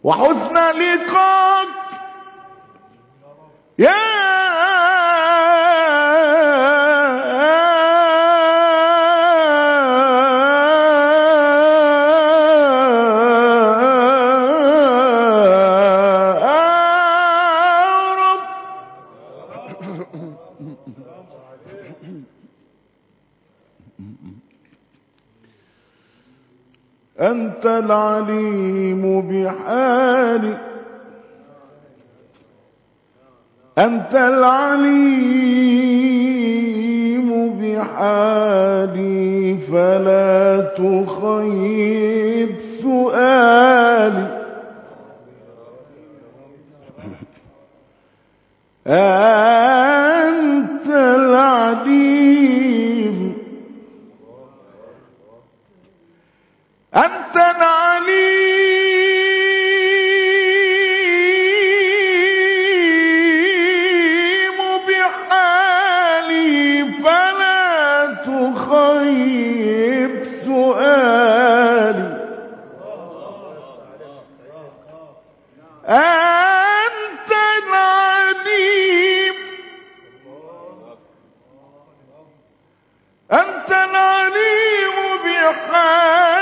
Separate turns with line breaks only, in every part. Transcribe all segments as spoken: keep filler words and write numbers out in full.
وحسن لقاك يا أنت العليم بحالي، أنت العليم بحالي، فلا تخيب سؤالي. أنت العليم، أنت العليم بحالي، فلا تخيب سؤالي. أنت العليم، أنت العليم بحالي،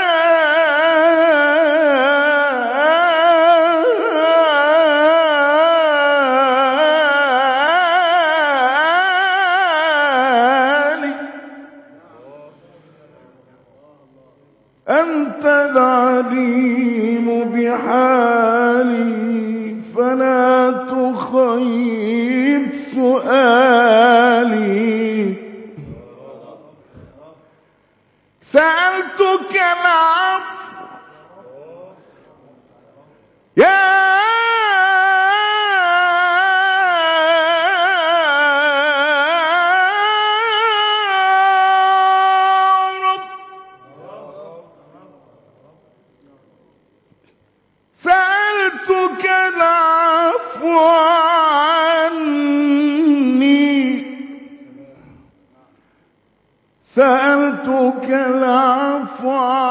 أنت العليم بحالي، فلا تخيب سؤالي. سألتك العفو يا رب، سألتك العفو عني، سألتك العفو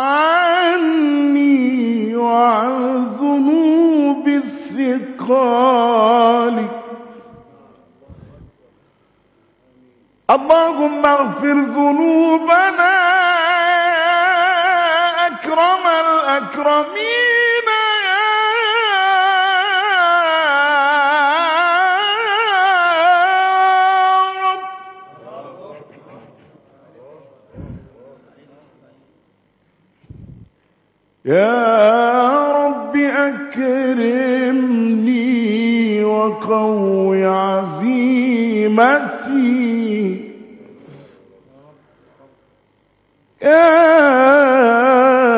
عني وعن ذنوب الثقال. اللهم اغفر ذنوبنا أكرم الأكرمين يا رب. أكرمني وقوي عزيمتي يا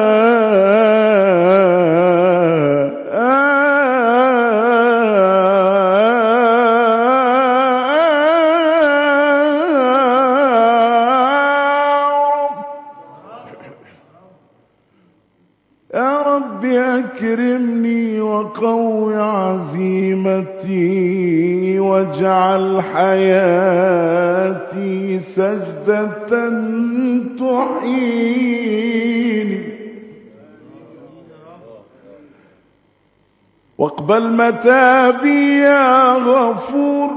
يا رب. أكرمني وقوي عزيمتي واجعل حياتي سجدة تحييني، واقبل متابي يا غفور،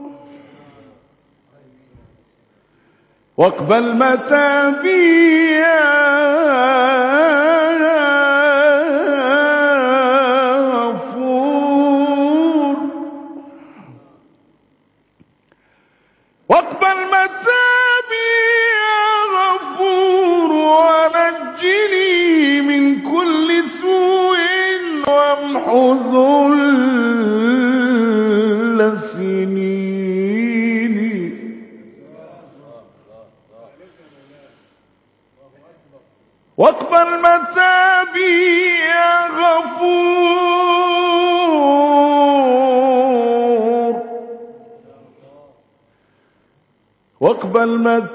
واقبل متابي يا واقبل متابي يا غفور، ونجني من كل سوء وامحو ذل سنيني. واقبل متابي يا غفور، واقبل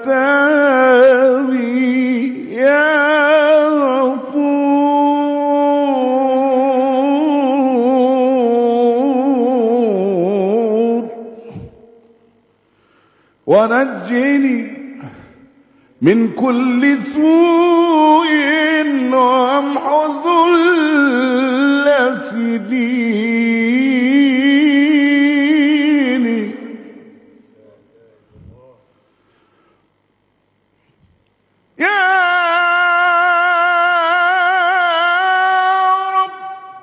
متابي يا غفور، ونجني من كل سوء وامحو ذل سنيني. ديني يا رب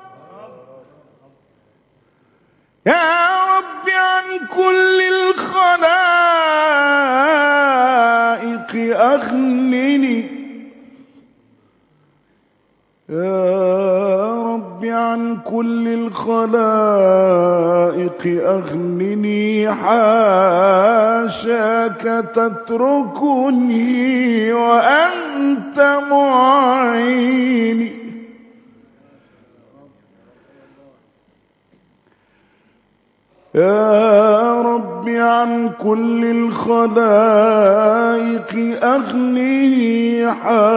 يا رب عن كل الخلائق أغنني يا رب عن كل الخلائق أغنني حاشاك تتركني وأنت معيني يا رب عن كل الخلائق أغنني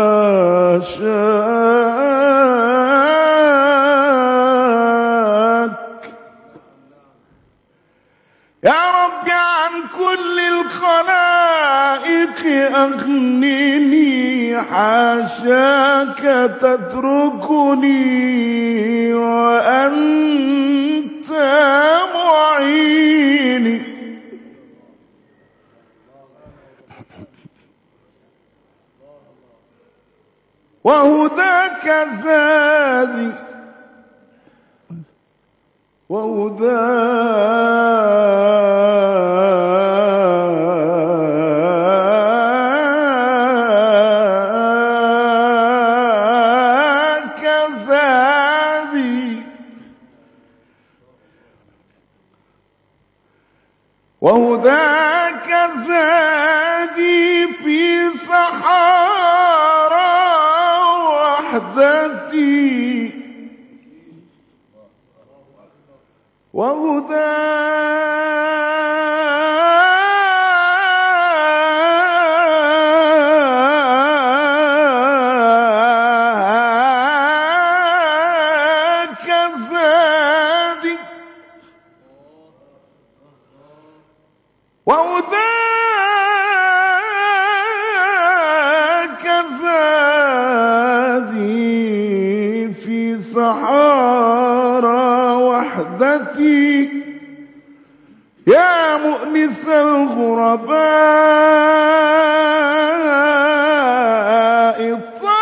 حاشاك يا رب عن كل الخلائق أغنني حاشاك تتركني وأنت معيني وهداك زادي وهداك زادي وهداك زادي في صحارى وحدتي وهداك زادي وهداك زادي في صحارى وحدتي يا مؤنس الغرباء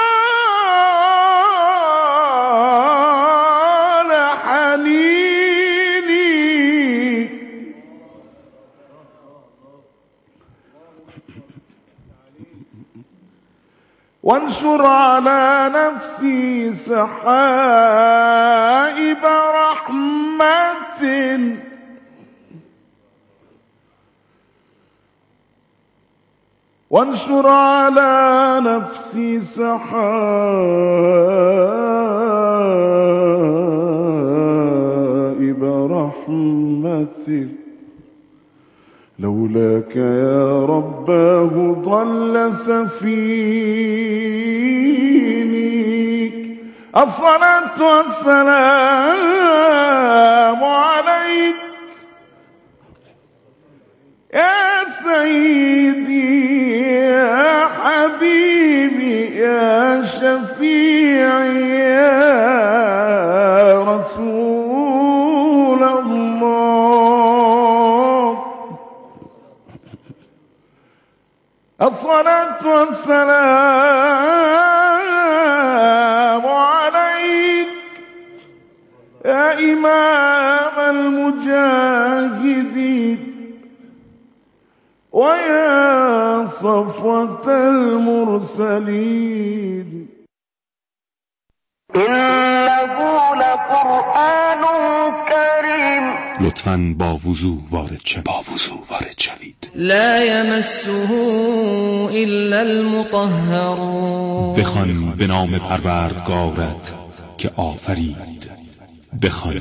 طال حنيني وانشر على نفسي سحائب رحمة وانشر على نفسي سحائب رحمة لولاك يا رباه ضل سفيني الصلاة والسلام عليك يا سيدي يا حبيبي يا شفيعي يا رسول الله الصلاة والسلام عليك يا إمام المجاهدين ويا صفوة المرسلين
إنه لقرآن كريم
لطفاً با وضوح وارد شوید با وضوح وارد شوید
لا يمسه إلا المطهرون
بخوان به نام پروردگارت که آفرید بخوان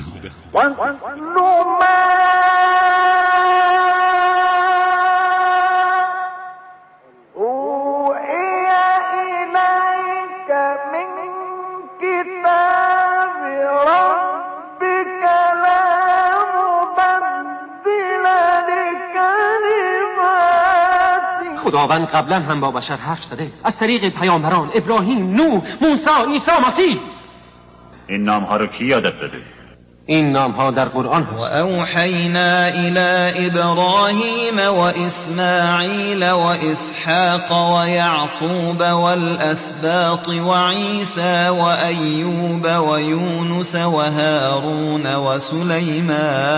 خداوند قبلا هم با بشر حرف زده از طریق پیامبران ابراهیم، نوح، موسی، عیسی مسیح.
این نام ها رو کی یادت داده؟
این نام ها در قرآن هست.
و اوحینا الی ابراهیم و اسماعیل و اسحاق و یعقوب والاسباط و عیسی و ایوب و یونس و هارون و سلیمان.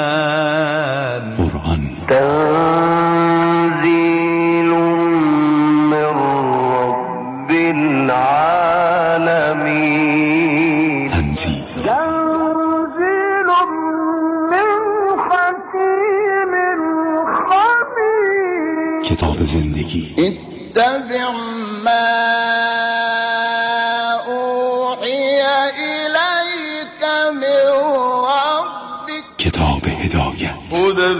قرآن
تنزیل من رب العالمین.
تنزیل کتاب زندگی.
اتبع ما اوحی الیک من ربک.
کتاب هدایت.
هدی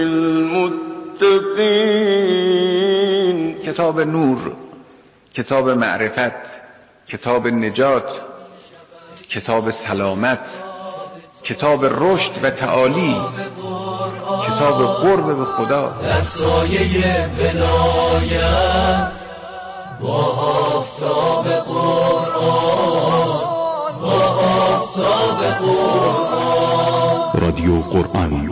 للمتقین.
کتاب نور، کتاب معرفت، کتاب نجات، کتاب سلامت، کتاب رشد و تعالی، کتاب قرب به خدا.
در سایه ولایت با آفتاب قرآن، با آفتاب قرآن.
رادیو قرآن.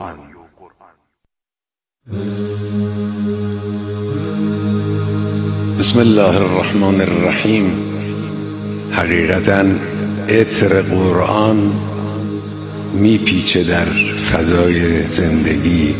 بسم الله الرحمن الرحیم. حقیقتاً عطر قرآن میپیچه در فضای زندگی.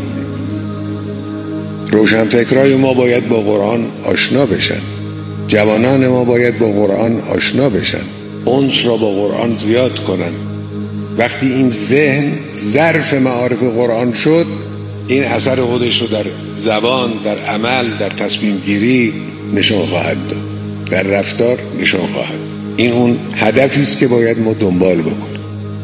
روشنفکرای ما باید با قرآن آشنا بشن، جوانان ما باید با قرآن آشنا بشن، انس را با قرآن زیاد کنن. وقتی این ذهن ظرف معارف قرآن شد، این اثر خودش رو در زبان، در عمل، در تصمیم گیری نشان خواهد داد، در رفتار نشان خواهد داد. این اون هدفی است که باید ما دنبال بکنیم.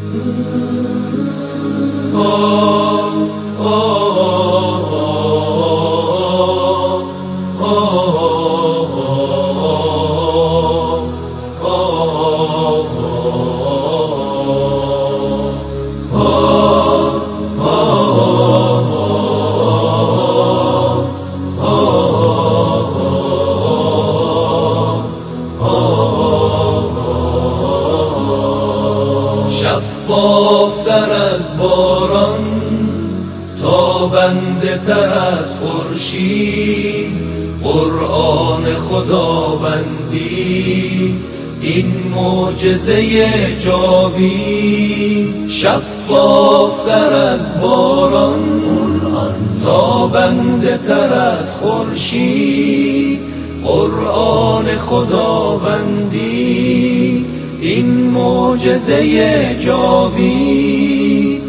شفافتر از باران، تابنده تر از خورشید، قرآن خداوندی این معجزه جاوید. شفافتر از باران، تابنده تر از خورشید، قرآن خداوندی این معجزه جاوید.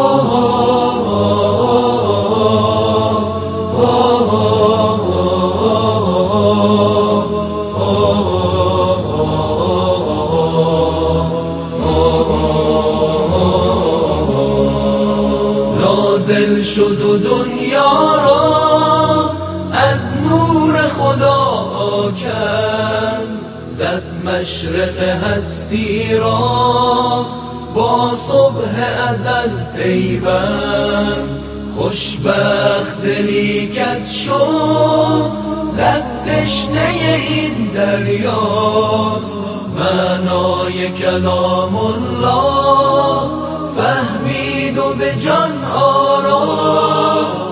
نازل شد و دنیا را از نور خدا کرد، زد مشرق هستی را با صبح ازل پیوند. خوشبخت دلی کز شد لب تشنه این دریاست، معنای کلام الله فهمید و به جان آراست.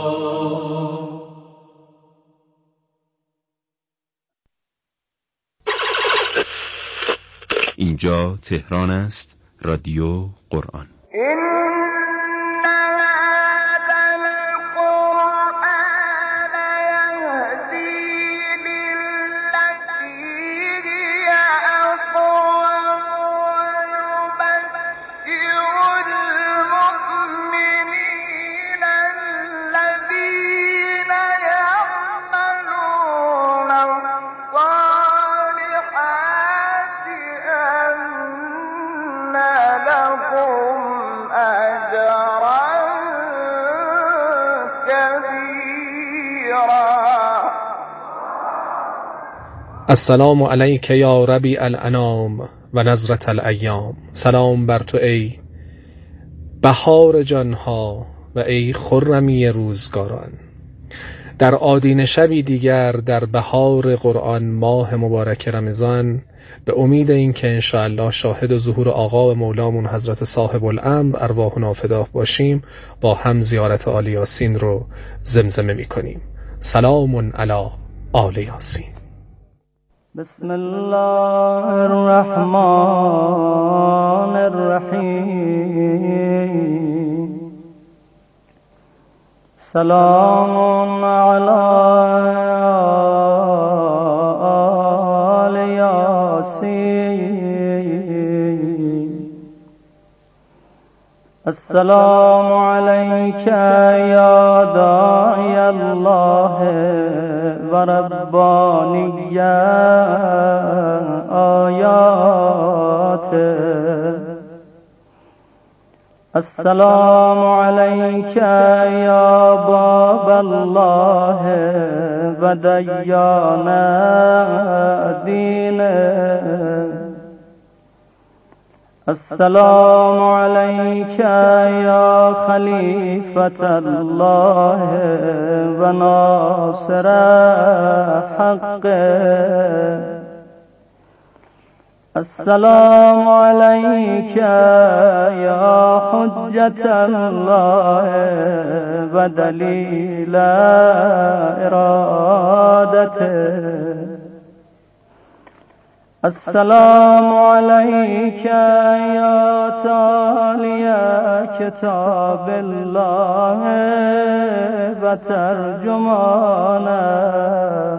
اینجا تهران است. رادیو قرآن.
السلام علیک یا ربیع الانام و نظرة الایام. سلام بر تو ای بهار جانها و ای خرمی روزگاران. در آدین شبی دیگر در بهار قرآن ماه مبارک رمضان، به امید این که انشاءالله شاهد ظهور آقا و مولامون حضرت صاحب الامر ارواحنا فداه باشیم، با هم زیارت آل یاسین رو زمزمه می کنیم. سلام علی آل یاسین.
بسم الله الرحمن الرحیم. سلام علی آل یاسین. السلام علیک یا داعی الله و ربانی آیات. السلام علیک یا باب الله و دیان دین. السلام علیک یا خلیفة الله و ناصر حق. السلام علیک یا حجة الله و دلیل ارادته. السلام علیک یا تالی کتاب الله و ترجمانه.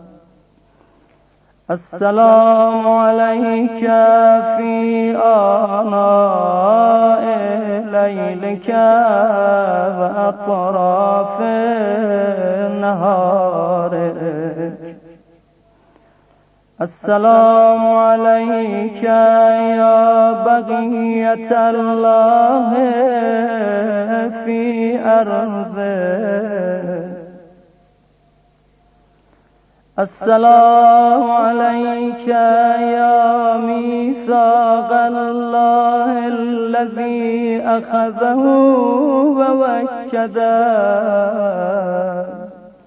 السلام علیک فی آناء لیلک و اطراف نهارک. السلام علیک یا بقیة الله فی ارضه. السلام علیک یا میثاق الله الذی اخذه و وکده.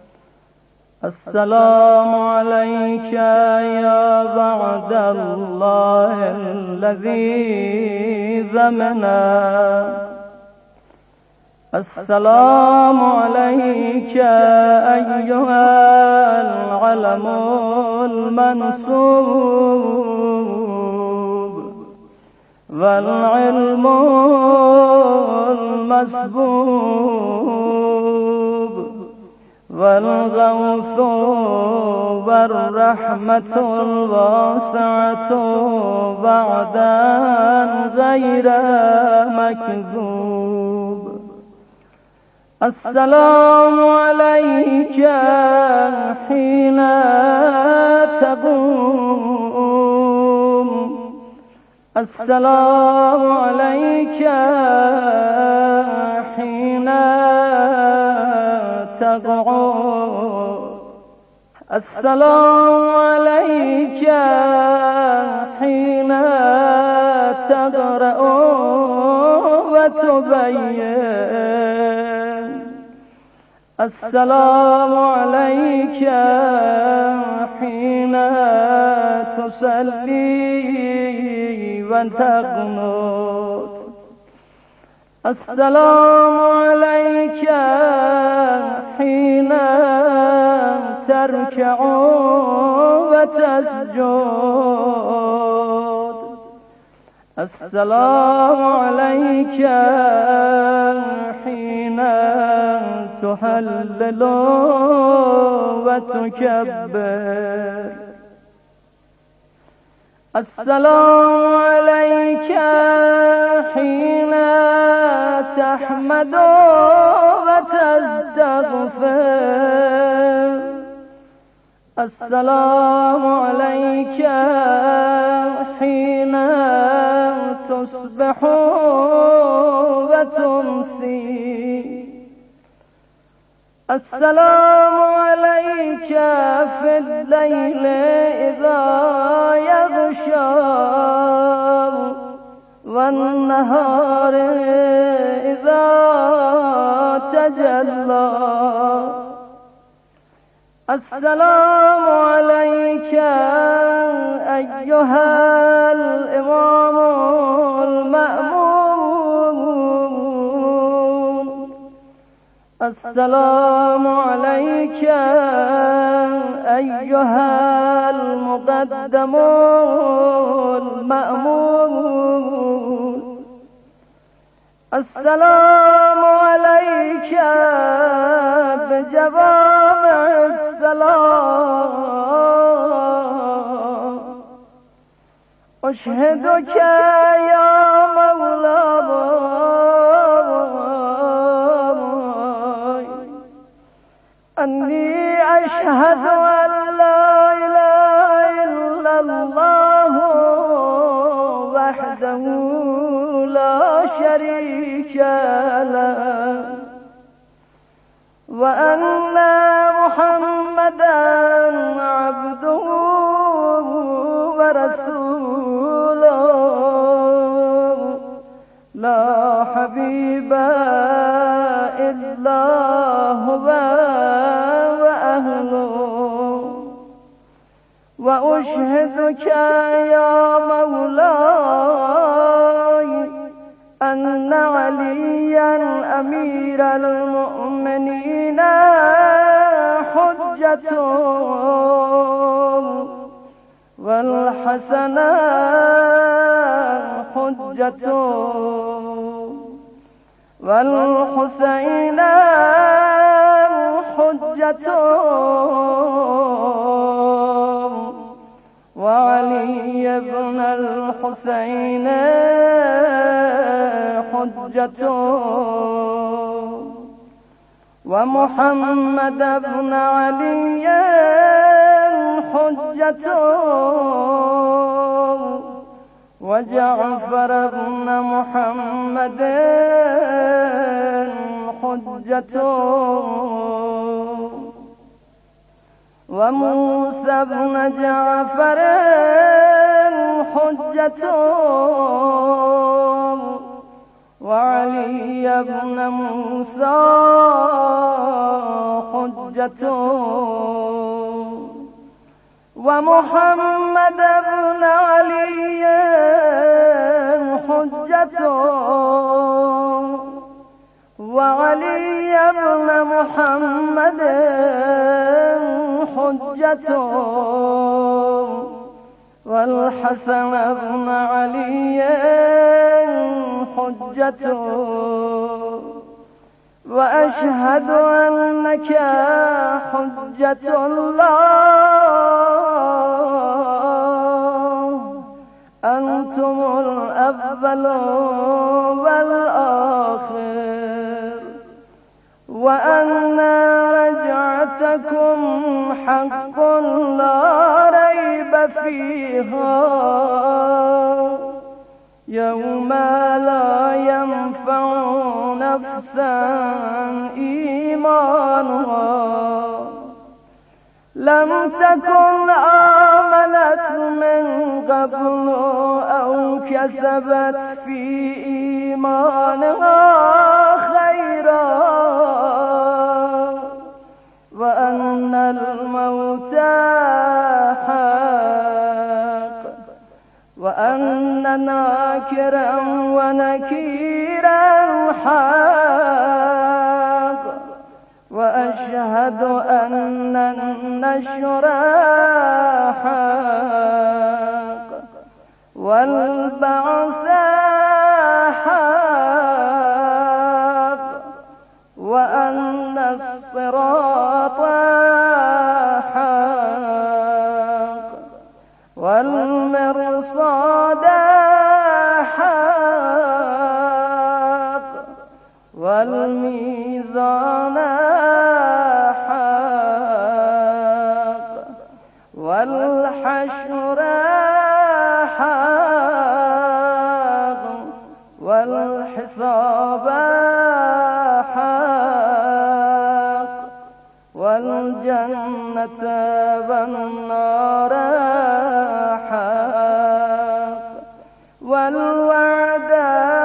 السلام علیک یا وعد الله الذی ضمنه. السلام علیک ایها العلم المنصوب والعلم المسبوب والغوث والرحمة الواسعة بعدا غير مكذوب. السلام عليك حين تقوم. السلام عليك حين تقعد. السلام عليك حين تقرأ وتبين. السلام عليك حين تصلي وتقنت. السلام عليك حين تركع وتسجد. السلام عليك حين تهلل وتكبر. السلام عليك حين تحمد وتستغفر. السلام عليك حين تصبح وتمسي. السلام عليك في الليل إذا يغشى والنهار إذا تجلى. السلام عليك أيها الإمام المأمون السلام عليك أيها المقدم المأمون السلام عليك بجوامع السلام أشهدك يا مولاي أني أشهد أن لا إله إلا الله وحده لا شريك له وأن محمدا عبده ورسوله لا حبيب إلا هو وأهله وأشهدك يا مولاي أن عليا أمير المؤمنين حجة والحسن حجة والحسين حجة وعلي بن الحسين حجة ومحمد بن علي حجة وجعفر بن محمد حجة وموسى بن جعفر حجة وعلي بن موسى حجة ومحمد بن علي حجة وعلي بن محمد حجة والحسن بن علي حجة وأشهد أنك حجة الله أنتم الأول والآخر وأن رجعتكم حق لا ريب فيها يوم لا ينفع نفسا إيمانها لم تكن آمنت من قبل أو كسبت في إيمانها خيرا وأن الموت حق وأن ناكرا ونكيرا حق وأشهد أن النشر حق والبعث حق وأن الصراط حق والمرصاد حق والميزان حق والحشر حق والحساب حق والجنة والنار حق والوعد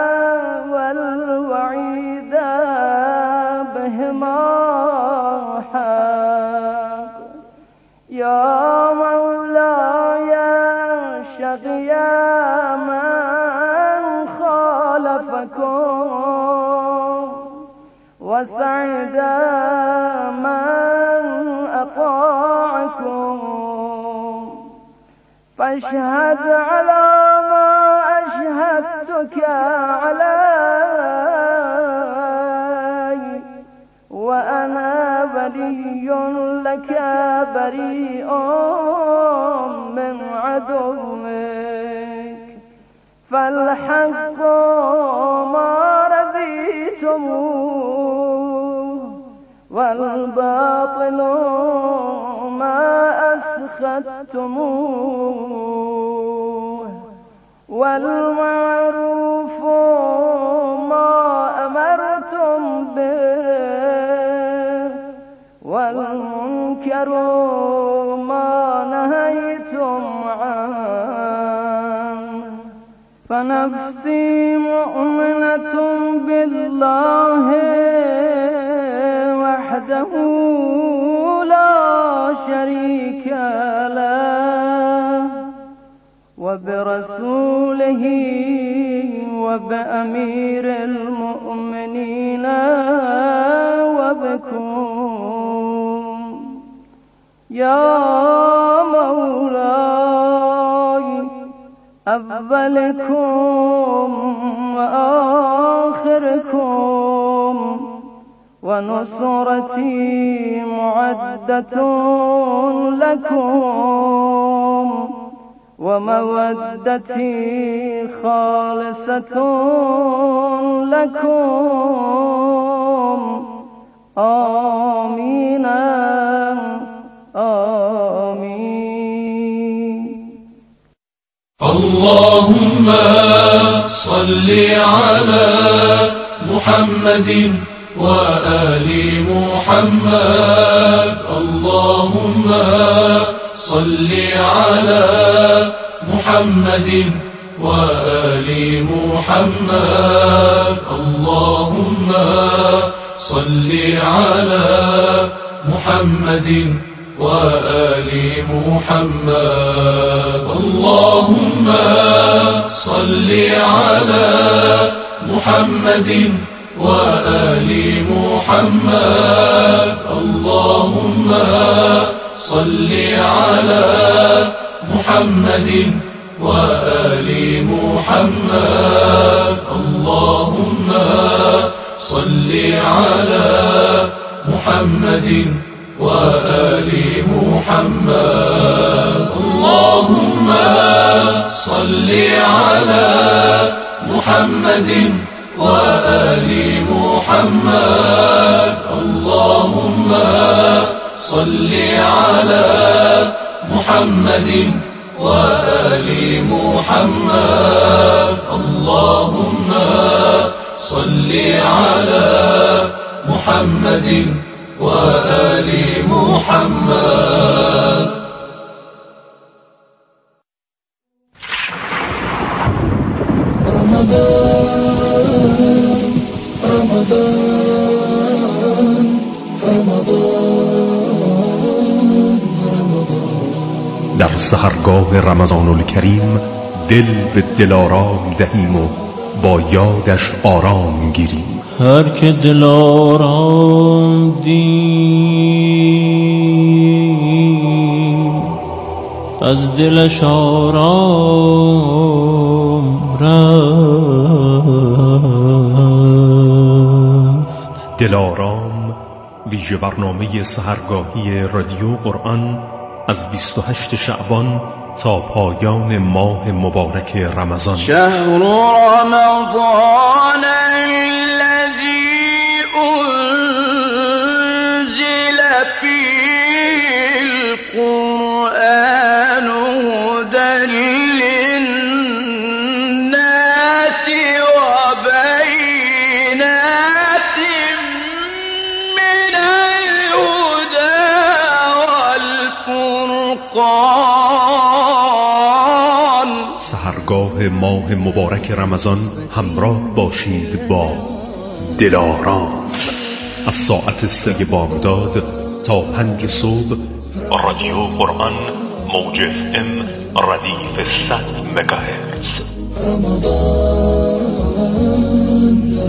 والوعيد بهما حق وسعد من أطاعكم فاشهد على ما أشهدتك علي وأنا ولي لك بريء من عدوك فالحق ما رضيتموه والباطل ما أسخطتموه والمعروف ما أمرتم به والمنكر ما نهيتم عنه فنفسي مؤمنة بالله وحده لا شريك له وبرسوله وبأمير المؤمنين وبكم يا مولاي أولكم وآخركم ونصرتي معدة لكم ومودتي خالصة لكم آمين آمين.
اللهم صل على محمد وآل محمد. اللهم صل على محمد وآل محمد. اللهم صل على محمد وآل محمد. اللهم صل على محمد وآل محمد. اللهم صل على محمد وآل محمد. اللهم صل على محمد وآل محمد. اللهم صل على محمد وآل محمد. اللهم صل على محمد وآل محمد. اللهم صل على محمد وآل محمد.
در سحرگاه رمضان الکریم دل به دلارام دهیم و با یادش آرام گیریم.
هر که دلارام دید از دلش آرام رفت.
دلارام ویژه برنامه سحرگاهی رادیو قرآن از بیست و هشتم شعبان تا پایان ماه مبارک رمضان.
شهر رمضان الذي أنزل فيه القرآن هدى للناس وبينات من الهدى والفرقان.
سحرگاه ماه مبارک رمضان همراه باشید با دلارام از ساعت سه بامداد تا پنج صبح. رادیو قرآن موج اف ام ردیف صد مگاهرتز.